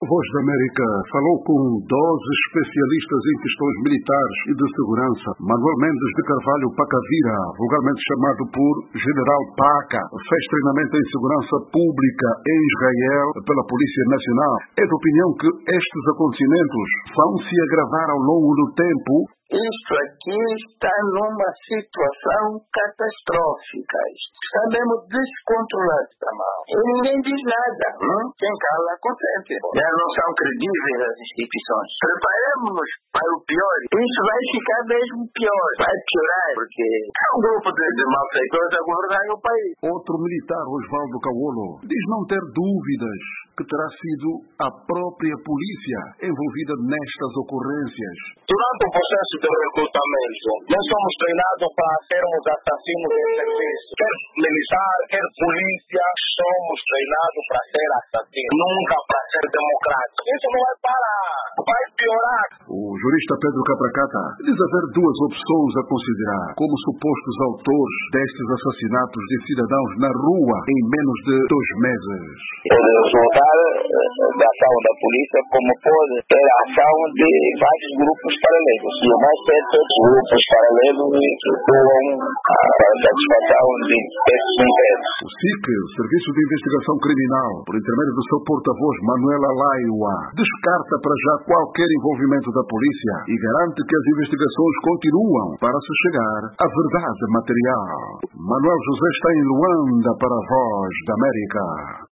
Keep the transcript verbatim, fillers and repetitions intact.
Voz da América falou com doze especialistas em questões militares e de segurança. Manuel Mendes de Carvalho Pacavira, vulgarmente chamado por General Paca, fez treinamento em segurança pública em Israel pela Polícia Nacional. É de opinião que estes acontecimentos vão se agravar ao longo do tempo. Isto aqui está numa situação catastrófica. Está mesmo descontrolado, está mal. E ninguém diz nada. Hum? Quem cala, consente. Já não são credíveis as instituições. Preparemos-nos para o pior. Isso vai ficar mesmo pior. Vai piorar, porque é um grupo de, de malfeitores a governar o país. Outro militar, Osvaldo Cauolo, diz não ter dúvidas que terá sido a própria polícia envolvida nestas ocorrências. Durante o processo de recrutamento, nós somos treinados para sermos assassinos de serviço. Quer militar, quer polícia, somos treinados para ser assassinos, nunca para ser democráticos. Isso não vai parar, vai piorar. O jurista Pedro Capracata diz haver duas opções a considerar como supostos autores destes assassinatos de cidadãos na rua em menos de dois meses. Pode resultar da ação da polícia, como pode ter a ação de vários grupos paralelos. E o mais certo é que os grupos paralelos atuam para a satisfação de esses interesses. O S I C, o Serviço de Investigação Criminal, por intermédio do seu porta-voz Manuela Laiua, descarta para já qualquer envolvimento da polícia e garante que as investigações continuam para se chegar à verdade material. Manuel José está em Luanda para a Voz da América.